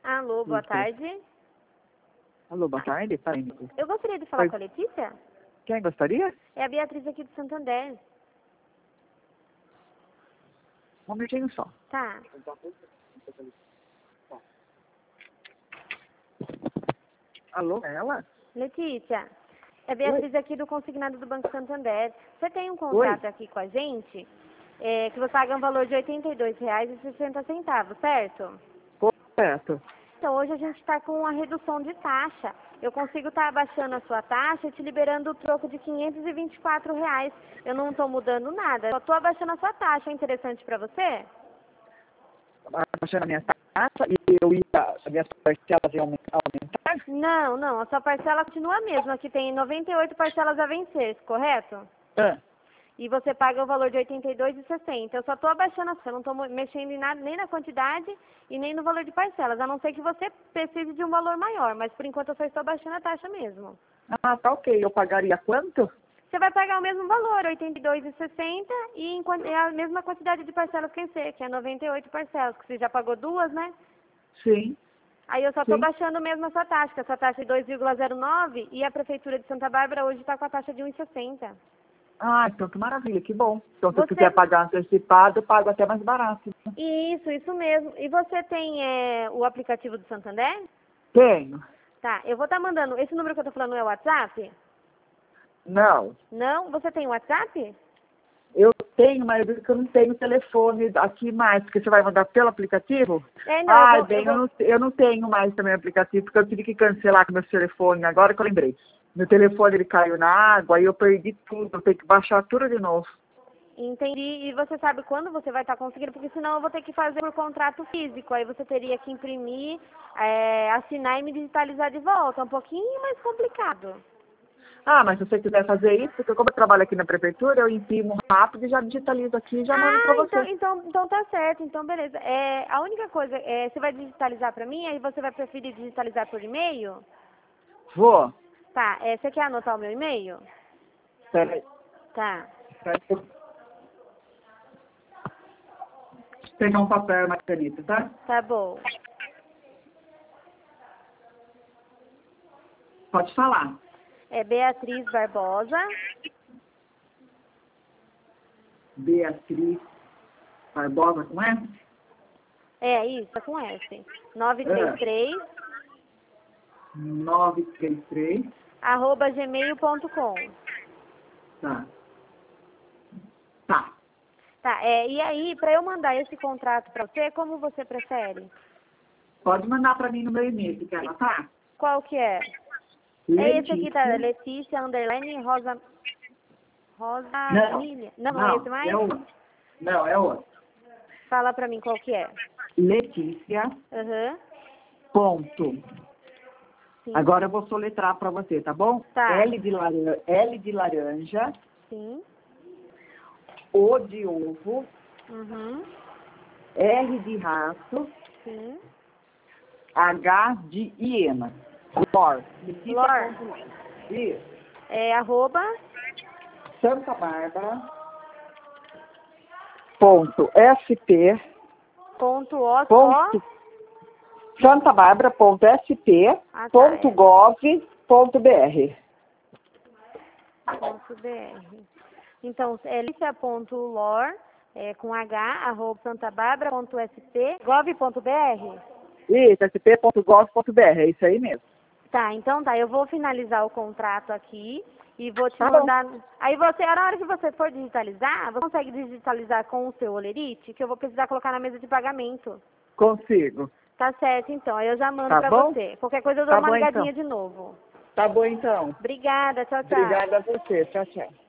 Alô, boa tarde. Alô, boa tarde. Eu gostaria de falar com a Letícia. Quem gostaria? É a Beatriz aqui do Santander. Um minutinho só. Tá. Alô, é ela? Letícia, é a Beatriz aqui do Consignado do Banco Santander. Você tem um contrato aqui com a gente, que você paga um valor de R$ 82,60, certo? Correto. Então, hoje a gente está com uma redução de taxa. Eu consigo estar abaixando a sua taxa e te liberando o troco de R$ 524. Eu não estou mudando nada, só estou abaixando a sua taxa. É interessante para você? Abaixando a minha taxa e as minhas parcelas iam aumentar? Não, a sua parcela continua a mesma. Aqui tem 98 parcelas a vencer, correto? E você paga o valor de R$ 82,60. Eu só estou abaixando a sua, eu não estou mexendo em nada, nem na quantidade e nem no valor de parcelas, a não ser que você precise de um valor maior, mas por enquanto eu só estou abaixando a taxa mesmo. Ah, tá ok. Eu pagaria quanto? Você vai pagar o mesmo valor, R$ 82,60, e é a mesma quantidade de parcelas que vencer, que é 98 parcelas, que você já pagou duas, né? Sim. Aí eu só estou baixando mesmo a sua taxa, que a sua taxa é 2,09 e a Prefeitura de Santa Bárbara hoje está com a taxa de 1,60. Ah, então que maravilha, que bom. Então se eu quiser pagar antecipado, eu pago até mais barato. Isso mesmo. E você tem o aplicativo do Santander? Tenho. Tá, eu vou estar mandando, esse número que eu estou falando é o WhatsApp? Não. Não? Você tem o WhatsApp? Eu tenho, mas eu não tenho telefone aqui mais, porque você vai mandar pelo aplicativo? Eu não tenho mais também aplicativo, porque eu tive que cancelar com meu telefone, agora que eu lembrei. Meu telefone ele caiu na água, aí eu perdi tudo, eu tenho que baixar tudo de novo. Entendi. E você sabe quando você vai estar conseguindo? Porque senão eu vou ter que fazer por contrato físico, aí você teria que imprimir, assinar e me digitalizar de volta. É um pouquinho mais complicado. Ah, mas se você quiser fazer isso, porque como eu trabalho aqui na prefeitura, eu imprimo rápido e já digitalizo aqui e já mando pra você. Então tá certo, então beleza. A única coisa, você vai digitalizar pra mim, aí você vai preferir digitalizar por e-mail? Vou. Tá, você quer anotar o meu e-mail? Peraí. Tá. Vou pegar um papel e uma caneta, tá? Tá bom. Pode falar. É Beatriz Barbosa. Beatriz Barbosa com S? É isso, com S. 933 933 @gmail.com. Tá. Tá, e aí, para eu mandar esse contrato para você, como você prefere? Pode mandar para mim no meu e-mail, se quer anotar? Qual que é? Letícia. É esse aqui, tá? Letícia, _ Rosa Milha. Não é esse mais? Não, é outro. Fala para mim qual que é. Letícia. Ponto. Sim. Agora eu vou soletrar para você, tá bom? Tá. L de laranja. Sim. O de ovo. R de rato. Sim. H de hiena. Lor. Isso. Santa Bárbara. .sp. Santa Bárbara.sp. .gov.br. Então, é licia.lor, com H, @santabarbara.sp, gov.br? Isso, sp.gov.br, é isso aí mesmo. Tá, então tá, eu vou finalizar o contrato aqui e vou te mandar. Aí você, na hora que você for digitalizar, você consegue digitalizar com o seu Olerite, que eu vou precisar colocar na mesa de pagamento. Consigo. Tá certo, então, aí eu já mando pra você. Qualquer coisa eu dou uma ligadinha de novo. Tá bom, então. Obrigada, tchau. Obrigada a você, tchau.